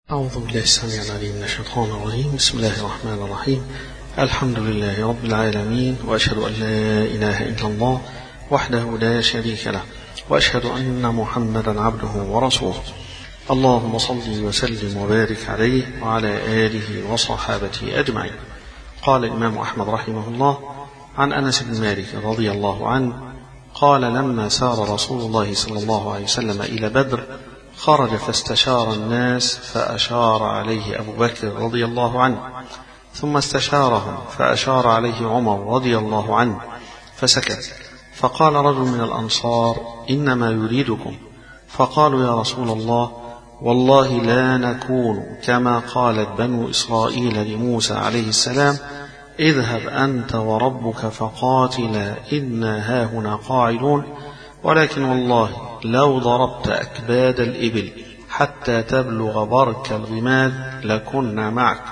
أعوذ بالله السميع العليم من الشيطان الرجيم. بسم الله الرحمن الرحيم. الحمد لله رب العالمين، وأشهد أن لا إله إلا الله وحده لا شريك له، وأشهد أن محمدا عبده ورسوله. اللهم صل وسلم وبارك عليه وعلى آله وصحابته أجمعين. قال الإمام أحمد رحمه الله عن أنس بن مالك رضي الله عنه قال: لما سار رسول الله صلى الله عليه وسلم إلى بدر خرج فاستشار الناس فأشار عليه أبو بكر رضي الله عنه، ثم استشارهم فأشار عليه عمر رضي الله عنه فسكت. فقال رجل من الأنصار: إنما يريدكم. فقالوا: يا رسول الله، والله لا نكون كما قالت بنو إسرائيل لموسى عليه السلام: اذهب أنت وربك فقاتلا إنا هاهنا قاعدون، ولكن والله لو ضربت أكباد الإبل حتى تبلغ برك الغماد لكنا معك.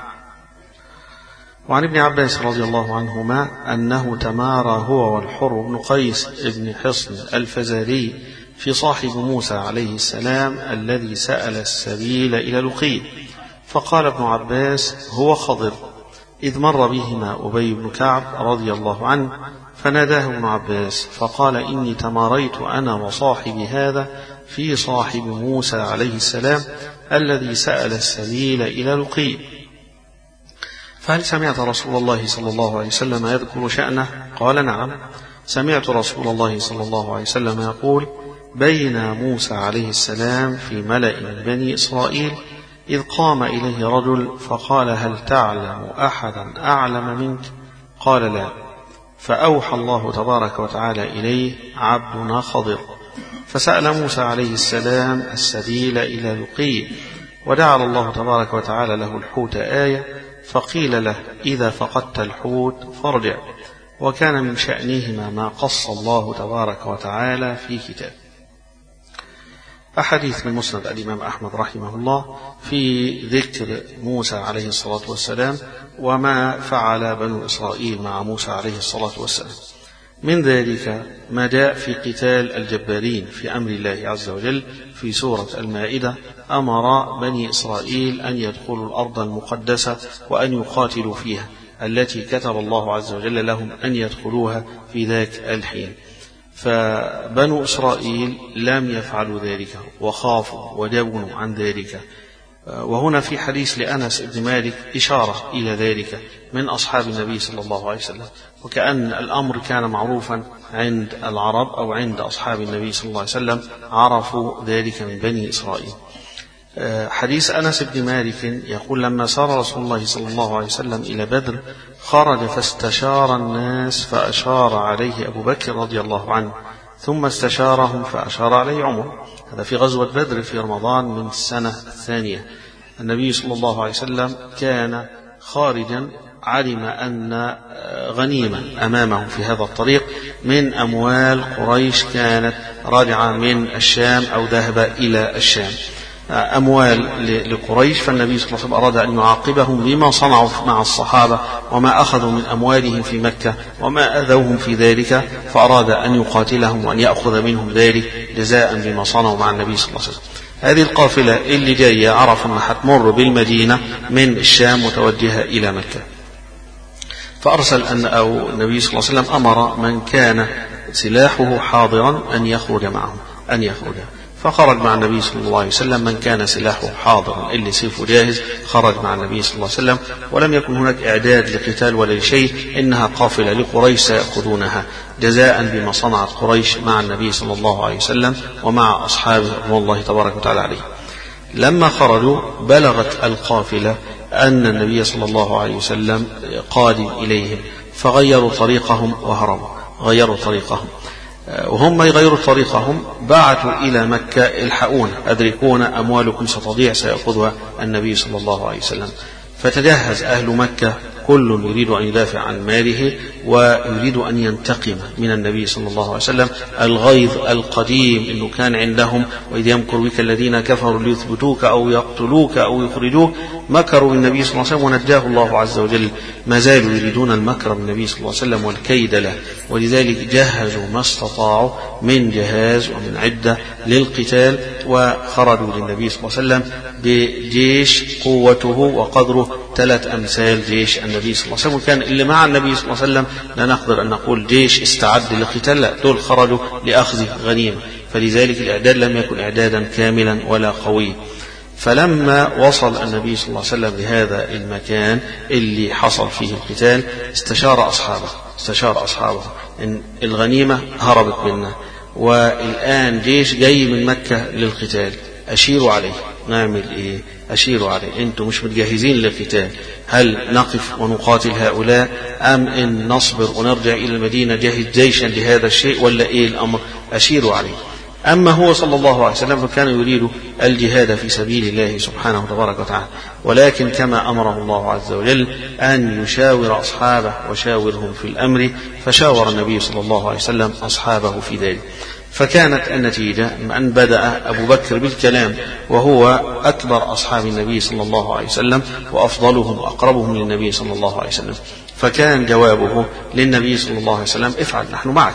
وعن ابن عباس رضي الله عنهما أنه تمارى هو والحر بن قيس بن حصن الفزاري في صاحب موسى عليه السلام الذي سأل السبيل إلى لقيط. فقال ابن عباس: هو خضر، إذ مر بهما أبي بن كعب رضي الله عنه فناداه ابن عباس فقال: إني تماريت أنا وصاحبي هذا في صاحب موسى عليه السلام الذي سأل السبيل إلى لقيط، فهل سمعت رسول الله صلى الله عليه وسلم يذكر شأنه؟ قال: نعم، سمعت رسول الله صلى الله عليه وسلم يقول: بين موسى عليه السلام في ملأ من بني إسرائيل إذ قام إليه رجل فقال: هل تعلم أحدا أعلم منك؟ قال: لا. فأوحى الله تبارك وتعالى إليه: عبدنا خضر. فسأل موسى عليه السلام السبيل إلى لقيط، وجعل الله تبارك وتعالى له الحوت آية، فقيل له: إذا فقدت الحوت فارجع. وكان من شأنهما ما قص الله تبارك وتعالى في كتاب. أحاديث من مسند الإمام أحمد رحمه الله في ذكر موسى عليه الصلاة والسلام وما فعل بنو إسرائيل مع موسى عليه الصلاة والسلام. من ذلك ما جاء في قتال الجبارين في أمر الله عز وجل في سورة المائدة: أمر بني إسرائيل أن يدخلوا الأرض المقدسة وأن يقاتلوا فيها التي كتب الله عز وجل لهم أن يدخلوها في ذاك الحين. فبنو إسرائيل لم يفعلوا ذلك وخافوا وجبنوا عن ذلك. وهنا في حديث لأنس بن مالك إشارة إلى ذلك من أصحاب النبي صلى الله عليه وسلم، وكأن الأمر كان معروفا عند العرب أو عند أصحاب النبي صلى الله عليه وسلم، عرفوا ذلك من بني إسرائيل. حديث أنس بن مالك يقول: لما سار رسول الله صلى الله عليه وسلم إلى بدر خرج فاستشار الناس فأشار عليه أبو بكر رضي الله عنه، ثم استشارهم فأشار عليه عمر. هذا في غزوة بدر في رمضان من السنة الثانية. النبي صلى الله عليه وسلم كان خارجا، علم أن غنيمة أمامه في هذا الطريق من أموال قريش كانت راجعة من الشام أو ذهب إلى الشام، أموال لقريش. فالنبي صلى الله عليه وسلم أراد أن يعاقبهم بما صنعوا مع الصحابة وما أخذوا من أموالهم في مكة وما أذوهم في ذلك، فأراد أن يقاتلهم وأن يأخذ منهم ذلك جزاء بما صنعوا مع النبي صلى الله عليه وسلم. هذه القافلة اللي جاية عرف أنها حتمر بالمدينة من الشام متوجهة إلى مكة، فأرسل النبي صلى الله عليه وسلم أمر من كان سلاحه حاضرا أن يخرج معه، أن يخرج. فخرج مع النبي صلى الله عليه وسلم من كان سلاحه حاضرا اللي سيفه جاهز، خرج مع النبي صلى الله عليه وسلم، ولم يكن هناك إعداد لقتال ولا لشيء، إنها قافلة لقريش سيأخذونها جزاء بما صنعت قريش مع النبي صلى الله عليه وسلم ومع أصحابه رضوان الله تبارك وتعالى عليه. لما خرجوا بلغت القافلة أن النبي صلى الله عليه وسلم قادم إليهم، فغيروا طريقهم وهربوا، غيروا طريقهم. وهم يغيروا طريقهم بعثوا إلى مكة: الحقون، أدركون، أموالكم ستضيع، سيأخذها النبي صلى الله عليه وسلم. فتجهز أهل مكة، كل يريد أن يدافع عن ماله ويريد أن ينتقم من النبي صلى الله عليه وسلم الغيظ القديم إنه كان عندهم وإذ يمكر بك الذين كفروا ليثبتوك أو يقتلوك أو يخرجوك مكروا بالنبي صلى الله عليه وسلم ونجاه الله عز وجل. ما زالوا يريدون المكر بالنبي صلى الله عليه وسلم والكيد له، ولذلك جهزوا ما استطاعوا من جهاز ومن عدة للقتال، وخرجوا للنبي صلى الله عليه وسلم بجيش قوته وقدره 3 أمثال جيش النبي صلى الله عليه وسلم. كان اللي مع النبي صلى الله عليه وسلم لا نقدر أن نقول جيش استعد للقتال، لا، دول خرجوا لأخذ غنيمة، فلذلك الإعداد لم يكن إعدادا كاملا ولا قويا. فلما وصل النبي صلى الله عليه وسلم لهذا المكان اللي حصل فيه القتال استشار أصحابه إن الغنيمة هربت منا، والآن جيش جاي من مكة للقتال، أشيروا عليه، نعمل إيه؟ أشيروا عليه، أنتم مش متجهزين للقتال، هل نقف ونقاتل هؤلاء أم إن نصبر ونرجع إلى المدينة جهز جيشا لهذا الشيء، ولا إيه الأمر؟ أشيروا عليه. أما هو صلى الله عليه وسلم فكان يريد الجهاد في سبيل الله سبحانه وتبارك وتعالى، ولكن كما أمره الله عز وجل أن يشاور أصحابه وشاورهم في الأمر، فشاور النبي صلى الله عليه وسلم أصحابه في ذلك. فكانت النتيجة أن بدأ أبو بكر بالكلام وهو أكبر أصحاب النبي صلى الله عليه وسلم وأفضلهم وأقربهم للنبي صلى الله عليه وسلم، فكان جوابه للنبي صلى الله عليه وسلم افعل نحن معك.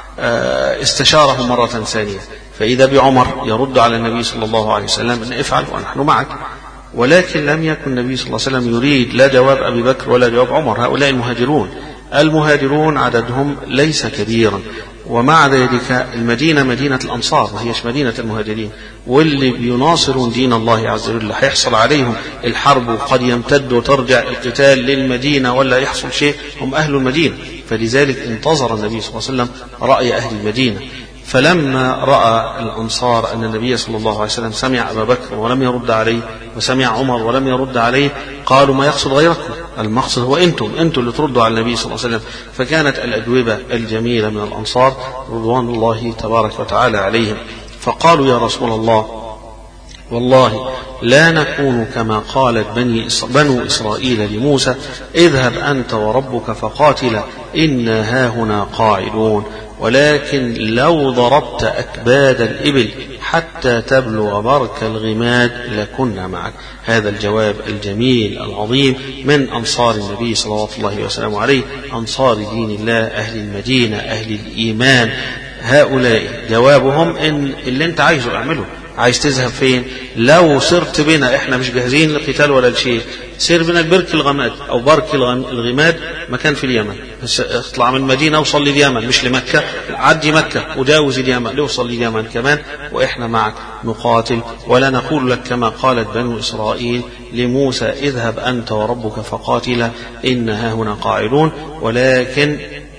استشاره مرة ثانية، فإذا بعمر يرد على النبي صلى الله عليه وسلم أن افعل ونحن معك، ولكن لم يكن النبي صلى الله عليه وسلم يريد لا جواب أبي بكر ولا جواب عمر. هؤلاء المهاجرون عددهم ليس كبيرا، ومع ذلك المدينة مدينة الأنصار ما هيش مدينة المهاجرين، واللي بيناصرون دين الله عز وجل هيحصل عليهم الحرب وقد يمتد وترجع القتال للمدينة ولا يحصل شيء، هم أهل المدينة. فلذلك انتظر النبي صلى الله عليه وسلم رأي أهل المدينة، فلما رأى الأنصار أن النبي صلى الله عليه وسلم سمع أبا بكر ولم يرد عليه وسمع عمر ولم يرد عليه قالوا ما يقصد غيركم، المقصد هو أنتم اللي تردوا على النبي صلى الله عليه وسلم. فكانت الأجوبة الجميلة من الأنصار رضوان الله تبارك وتعالى عليهم، فقالوا يا رسول الله والله لا نكون كما قالت بنو إسرائيل لموسى اذهب أنت وربك فقاتلا إنا هاهنا قاعدون، ولكن لو ضربت أكباد الإبل حتى تبلغ برك الغماد لكنا معك. هذا الجواب الجميل العظيم من أنصار النبي صلى الله عليه وسلم عليه، أنصار دين الله، أهل المدينة، أهل الإيمان. هؤلاء جوابهم إن اللي أنت عايزه اعمله، عايز تذهب فين؟ لو سرت بنا احنا مش جاهزين للقتال ولا الشيء، سير بنا برك الغماد او برك الغماد مكان في اليمن، اطلع من المدينه وصل لليمن مش لمكه، عدي مكه وجاوز اليمن لوصل لليمن كمان، واحنا معك نقاتل، ولا نقول لك كما قالت بنو اسرائيل لموسى اذهب انت وربك فقاتلا إنا هاهنا قاعدون، ولكن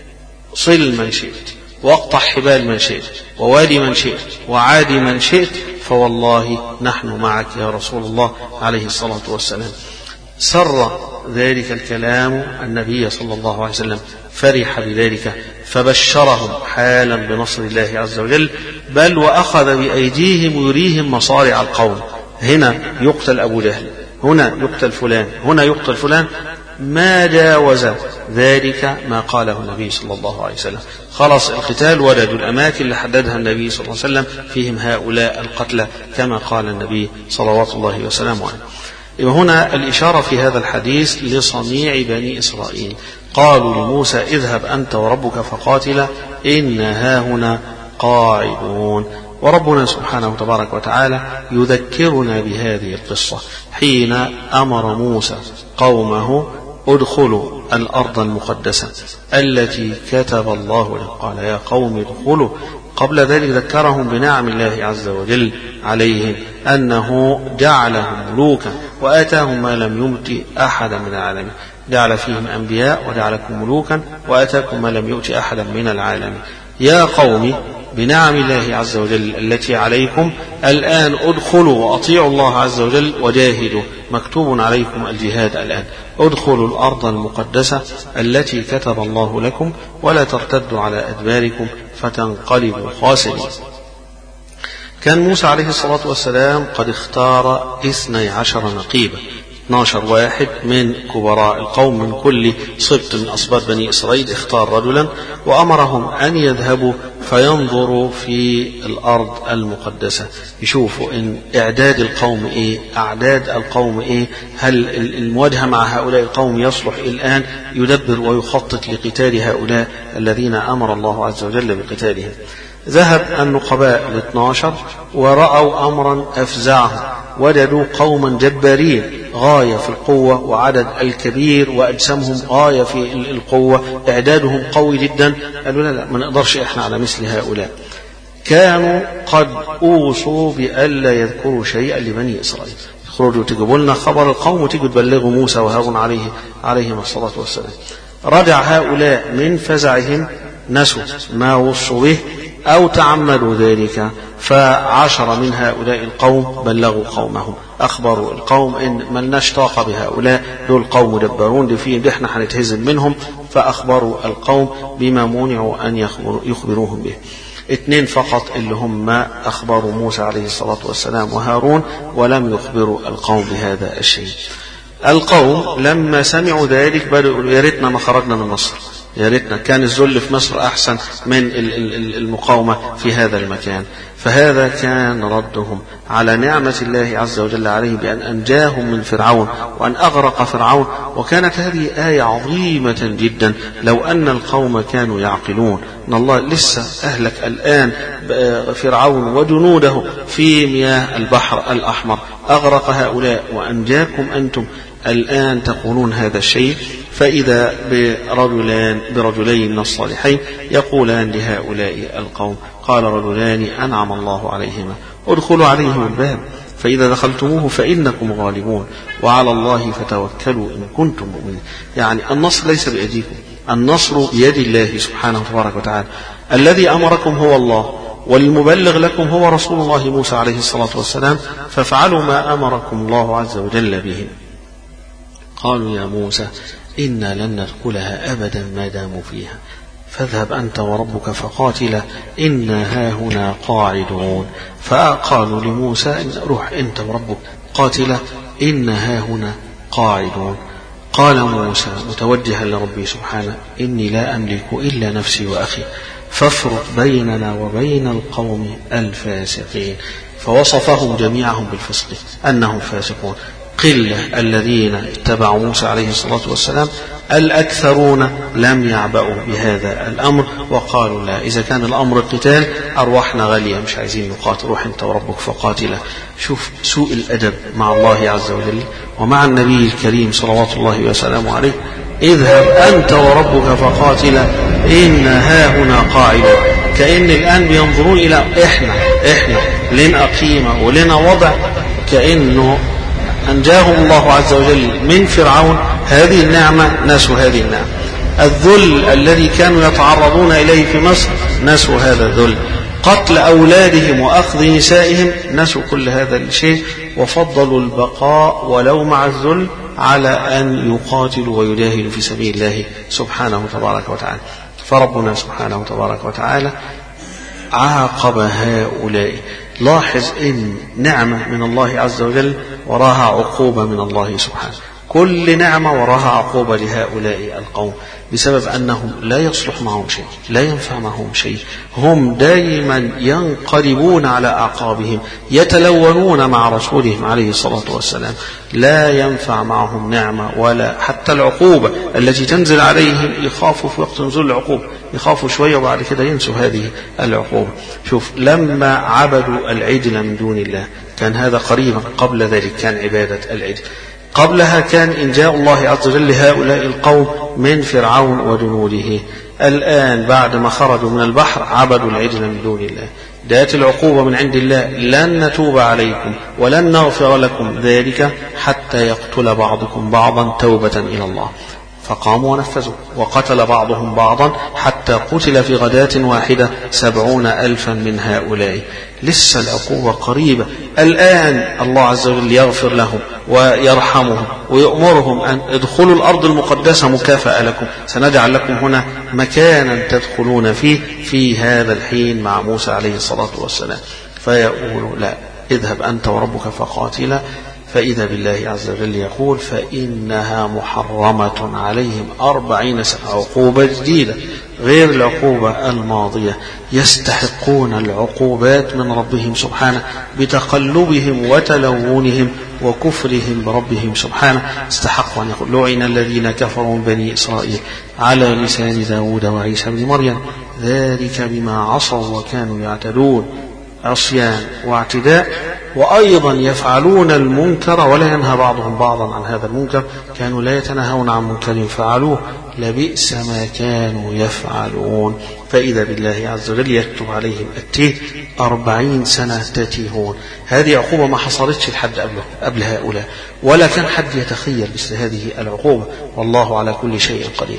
صل من شئت واقطع حبال من شئت ووالي من شئت وعادي من شئت، فوالله نحن معك يا رسول الله عليه الصلاة والسلام. سر ذلك الكلام النبي صلى الله عليه وسلم، فرح بذلك فبشرهم حالا بنصر الله عز وجل، بل وأخذ بأيديهم يريهم مصارع القوم، هنا يقتل أبو جهل، هنا يقتل فلان، هنا يقتل فلان، ما جاوز ذلك ما قاله النبي صلى الله عليه وسلم. خلص القتال وجدوا الأماكن اللي حددها النبي صلى الله عليه وسلم فيهم هؤلاء القتلى كما قال النبي صلوات الله وسلامه عليه. هنا الإشارة في هذا الحديث لصنيع بني إسرائيل، قالوا لموسى اذهب أنت وربك فقاتلا إنا هاهنا قاعدون. وربنا سبحانه تبارك وتعالى يذكرنا بهذه القصة حين أمر موسى قومه ادخلوا الأرض المقدسة التي كتب الله له، قال يا قوم ادخلوا. قبل ذلك ذكرهم بنعم الله عز وجل عليهم، أنه جعلهم ملوكا وآتاهم ما لم يؤت أحدا من العالمين، جعل فيهم أنبياء وجعلكم ملوكا وآتاكم ما لم يؤت أحدا من العالمين. يا قوم بنعم الله عز وجل التي عليكم الآن ادخلوا وأطيعوا الله عز وجل وجاهدوا، مكتوب عليكم الجهاد الآن، ادخلوا الأرض المقدسة التي كتب الله لكم ولا ترتدوا على أدباركم فتنقلبوا خاسرين. كان موسى عليه الصلاة والسلام قد اختار 12 نقيبا، 12 واحد من كبراء القوم من كل سبط من أسباط بني إسرائيل اختار رجلا وأمرهم أن يذهبوا فينظروا في الأرض المقدسة، يشوفوا إن إعداد القوم إيه، أعداد القوم إيه، هل المواجهة مع هؤلاء القوم يصلح الآن يدبر ويخطط لقتال هؤلاء الذين أمر الله عز وجل بقتالهم. ذهب النقباء ال12 ورأوا أمرا أفزعهم، وجدوا قوما جبارين غاية في القوة وعدد الكبير وأجسامهم غاية في القوة، إعدادهم قوي جدا. قالوا لا ما نقدرش إحنا على مثل هؤلاء. كانوا قد أوصوا بألا يذكروا شيئا لبني إسرائيل، خرجوا تجيبوا لنا خبر القوم وتجوا تبلغوا موسى وهارون عليهم الصلاة والسلام. رجع هؤلاء من فزعهم، نسوا ما وصوا به أو تعمدوا ذلك، فعشر من هؤلاء القوم بلغوا قومهم، أخبروا القوم إن ملناش طاقة بهؤلاء، دول قوم مدبرون، دي فيهم احنا هنتهزم منهم، فأخبروا القوم بما منعوا أن يخبروهم به. 2 فقط اللي هم أخبروا موسى عليه الصلاة والسلام وهارون، ولم يخبروا القوم بهذا الشيء. القوم لما سمعوا ذلك بدأوا يا ريتنا ما خرجنا من مصر، يا ريتنا كان الذل في مصر أحسن من المقاومة في هذا المكان. فهذا كان ردهم على نعمة الله عز وجل عليه بأن أنجاهم من فرعون وأن أغرق فرعون. وكانت هذه آية عظيمة جدا لو أن القوم كانوا يعقلون أن الله لسه أهلك الآن فرعون وجنوده في مياه البحر الأحمر، أغرق هؤلاء وأنجاكم أنتم الآن تقولون هذا الشيء. فإذا برجلين من الصالحين يقولان لهؤلاء القوم قال رجلان أنعم الله عليهما ادخلوا عليهم الباب فإذا دخلتموه فإنكم غالبون وعلى الله فتوكلوا إن كنتم مؤمنين. يعني النصر ليس بأيديكم، النصر بيد الله سبحانه تبارك وتعالى. الذي أمركم هو الله، والمبلغ لكم هو رسول الله موسى عليه الصلاة والسلام، فافعلوا ما أمركم الله عز وجل به. قالوا يا موسى إنا لن ندخلها أبدا ما داموا فيها فاذهب أنت وربك فقاتلا إنا هاهنا قاعدون. فقالوا لموسى روح أنت وربك قاتلا إنا هاهنا قاعدون. قال موسى متوجها لربي سبحانه إني لا أملك إلا نفسي وأخي فافرق بيننا وبين القوم الفاسقين. فوصفهم جميعهم بالفسق أنهم فاسقون. قلة الذين اتبعوا موسى عليه الصلاة والسلام، الأكثرون لم يعبأوا بهذا الأمر وقالوا لا، إذا كان الأمر القتال أرواحنا غالية مش عايزين نقاتل، روح أنت وربك فقاتلا. شوف سوء الأدب مع الله عز وجل ومع النبي الكريم صلوات الله وسلامه عليه. اذهب أنت وربك فقاتلا إن هاهنا قاعدون. كأن الآن بينظرون إلى إحنا لنا قيمة ولنا وضع، كأنه أنجاهم الله عز وجل من فرعون، هذه النعمة نسوا هذه النعمة. الذل الذي كانوا يتعرضون إليه في مصر نسوا هذا الذل، قتل أولادهم وأخذ نسائهم نسوا كل هذا الشيء، وفضلوا البقاء ولو مع الذل على أن يقاتلوا ويجاهدوا في سبيل الله سبحانه تبارك وتعالى. فربنا سبحانه تبارك وتعالى عاقب هؤلاء. لاحظ إن نعمة من الله عز وجل وراها عقوبة من الله سبحانه، كل نعمة وراها عقوبة لهؤلاء القوم بسبب أنهم لا يصلح معهم شيء، لا ينفع معهم شيء، هم دائما ينقلبون على أعقابهم، يتلونون مع رسولهم عليه الصلاة والسلام، لا ينفع معهم نعمة ولا حتى العقوبة التي تنزل عليهم. يخافوا في وقت نزول العقوبة، يخافوا شوية وبعد كده ينسوا هذه العقوبة. شوف لما عبدوا العجل من دون الله كان هذا قريبا، قبل ذلك كان عبادة العجل، قبلها كان إنجاء الله عز وجل لهؤلاء القوم من فرعون وجنوده. الآن بعد ما خرجوا من البحر عبدوا العجل من دون الله، جاءت العقوبة من عند الله لن نتوب عليكم ولن نغفر لكم ذلك حتى يقتل بعضكم بعضا توبة إلى الله. فقاموا ونفذوا وقتل بعضهم بعضا حتى قتل في غداة واحدة 70,000 من هؤلاء. لسه العقوبة قريبة. الآن الله عز وجل يغفر لهم ويرحمهم ويأمرهم أن ادخلوا الأرض المقدسة مكافأة لكم، سنجعل لكم هنا مكانا تدخلون فيه في هذا الحين مع موسى عليه الصلاة والسلام. فيقول لا، اذهب أنت وربك فقاتلا فإذا بالله عز وجل يقول فإنها محرمة عليهم 40 سنة، عقوبة جديدة غير العقوبة الماضية. يستحقون العقوبات من ربهم سبحانه بتقلبهم وتلونهم وكفرهم بربهم سبحانه. استحقوا أن يقول لعن الذين كفروا من بني إسرائيل على لسان داود وعيسى بن مريم ذلك بما عصوا وكانوا يعتدون، عصيان واعتداء. وأيضا يفعلون المنكر ولا ينهى بعضهم بعضا عن هذا المنكر، كانوا لا يتناهون عن منكر فعلوه لبئس ما كانوا يفعلون. فإذا بالله عز وجل يكتب عليهم التيه 40 سنة تتيهون. هذه عقوبة ما حصلتش لحد قبل هؤلاء، ولا كان حد يتخيل مثل هذه العقوبة، والله على كل شيء قدير.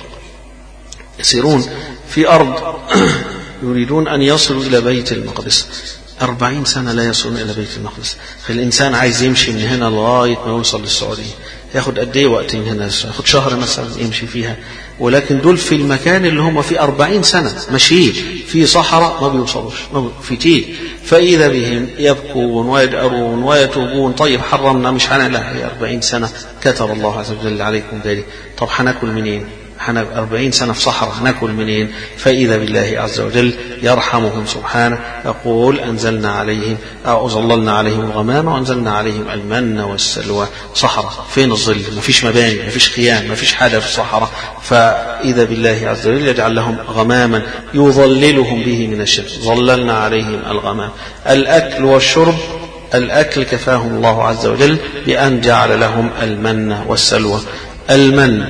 يسيرون في أرض يريدون أن يصلوا إلى بيت المقدس، 40 سنة لا يصلون إلى بيت المقدس. فالإنسان عايز يمشي من هنا لغاية ما يوصل للسعودية ياخد قد ايه وقت من هنا؟ ياخد شهر مثلا يمشي فيها. ولكن دول في المكان اللي هم في 40 سنة ماشيين في صحراء ما بيوصلوش في تيه. فإذا بهم يبكون ويدأرون ويتوبون. طيب حرمنا مش لا، هي 40 سنة كتب الله عز وجل عليكم ذلك. طب هناكل منين؟ 40 سنة في صحراء ناكل منين؟ فإذا بالله عز وجل يرحمهم سبحانه يقول أنزلنا عليهم أو ظللنا عليهم الغمام وأنزلنا عليهم المن والسلوى. صحراء فين الظل؟ ما فيش مباني، ما فيش خيام، ما فيش حاجة في الصحراء. فإذا بالله عز وجل يجعل لهم غماما يظللهم به من الشمس. ظللنا عليهم الغمام. الأكل والشرب، الأكل كفاهم الله عز وجل بأن جعل لهم المن والسلوى. المن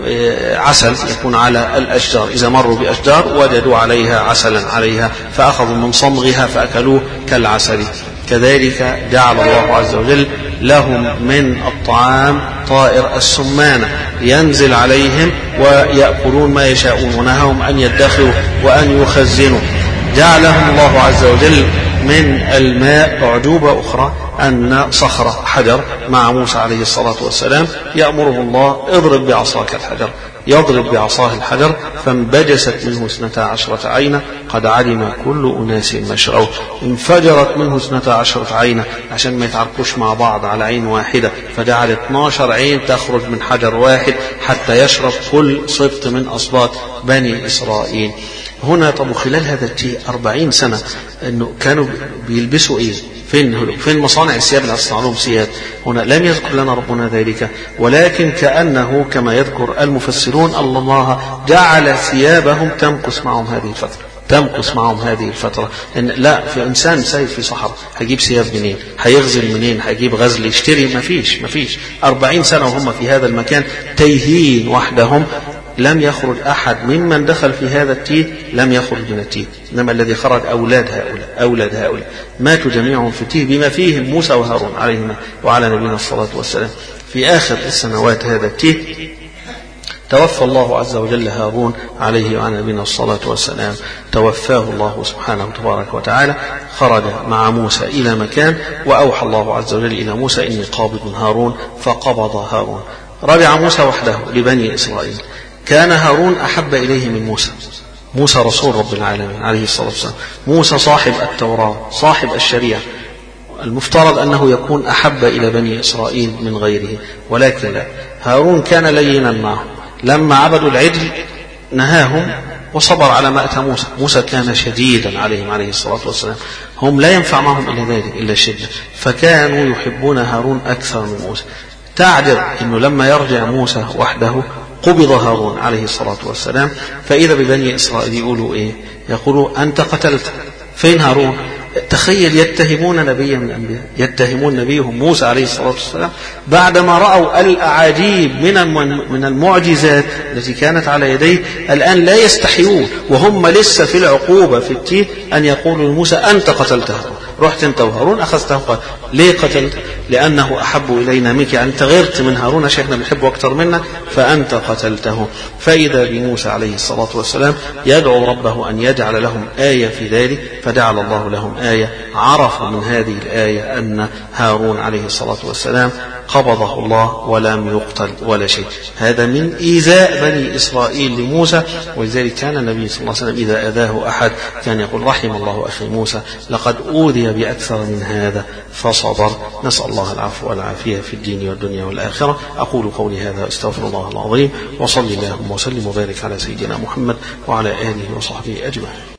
عسل يكون على الأشجار، إذا مروا بأشجار وجدوا عليها عسلا عليها فأخذوا من صمغها فأكلوه كالعسل. كذلك جعل الله عز وجل لهم من الطعام طائر السمانة ينزل عليهم ويأكلون ما يشاءون، ونهاهم أن يدخروا وأن يخزنوا. جعلهم الله عز وجل من الماء أعجوبة أخرى أن صخرة حجر مع موسى عليه الصلاة والسلام يأمره الله اضرب بعصاك الحجر، يضرب بعصاه الحجر فانبجست منه 12 عينا قد علم كل أناس مشربهم. انفجرت منه 12 عينا عشان ما يتعرقوش مع بعض على عين واحدة، فجعل 12 عين تخرج من حجر واحد حتى يشرب كل سبط من أسباط بني إسرائيل. هنا طب خلال هذا التيه 40 سنة انه كانوا بيلبسوا ايه؟ فين مصانع الثياب اللي هتصنع لهم ثياب؟ هنا لم يذكر لنا ربنا ذلك، ولكن كأنه كما يذكر المفسرون الله جعل ثيابهم تمكث معهم هذه الفترة. إن لا في إنسان سايب في صحراء هيجيب ثياب منين؟ هيغزل منين؟ هيجيب غزل يشتري؟ مفيش. 40 سنة وهم في هذا المكان تيهين وحدهم. لم يخرج أحد ممن دخل في هذا التيه لم يخرج من التيه، إنما الذي خرج أولاد هؤلاء ماتوا جميعهم في التيه بما فيهم موسى وهارون عليهما وعلى نبينا الصلاة والسلام. في آخر السنوات هذا التيه توفى الله عز وجل هارون عليه وعلى نبينا الصلاة والسلام، توفاه الله سبحانه تبارك وتعالى. خرج مع موسى إلى مكان وأوحى الله عز وجل إلى موسى إني قابض هارون، فقبض هارون. رجع موسى وحده لبني إسرائيل. كان هارون أحب إليه من موسى رسول رب العالمين عليه الصلاة والسلام، موسى صاحب التوراة صاحب الشريعة، المفترض أنه يكون أحب إلى بني إسرائيل من غيره، ولكن لا، هارون كان لينا معهم. لما عبدوا العجل نهاهم وصبر على ما أتى موسى كان شديدا عليهم عليه الصلاة والسلام، هم لا ينفع معهم إلا ذلك إلا الشدة، فكانوا يحبون هارون أكثر من موسى. تعجب أنه لما يرجع موسى وحده قبض هارون عليه الصلاة والسلام. فإذا ببني إسرائيل يقولوا إيه؟ يقولوا أنت قتلت. فين هارون؟ تخيل يتهمون نبيا من الأنبياء، يتهمون نبيهم موسى عليه الصلاة والسلام بعدما رأوا الأعاجيب من المعجزات التي كانت على يديه. الآن لا يستحيون وهم لسه في العقوبة في التيه أن يقولوا لموسى أنت قتلت هارون، رحت أنت وهارون أخذته قتل. ليه قتلت؟ لأنه أحب إلينا منك، يعني أنت غيرت من هارون عشان احنا بنحبه أكثر منا فأنت قتلته. فإذا بموسى عليه الصلاة والسلام يدعو ربه أن يجعل لهم آية في ذلك، فجعل الله لهم آية. عرفوا من هذه الآية أن هارون عليه الصلاة والسلام قبضه الله ولم يقتل ولا شيء. هذا من إيذاء بني إسرائيل لموسى، ولذلك كان النبي صلى الله عليه وسلم إذا أذاه أحد كان يقول رحم الله أخي موسى لقد أوذي بأكثر من هذا فصبر. نسأل الله العفو والعافية في الدين والدنيا والآخرة. أقول قولي هذا أستغفر الله العظيم، وصلي اللهم وسلم وبارك على سيدنا محمد وعلى آله وصحبه أجمعين.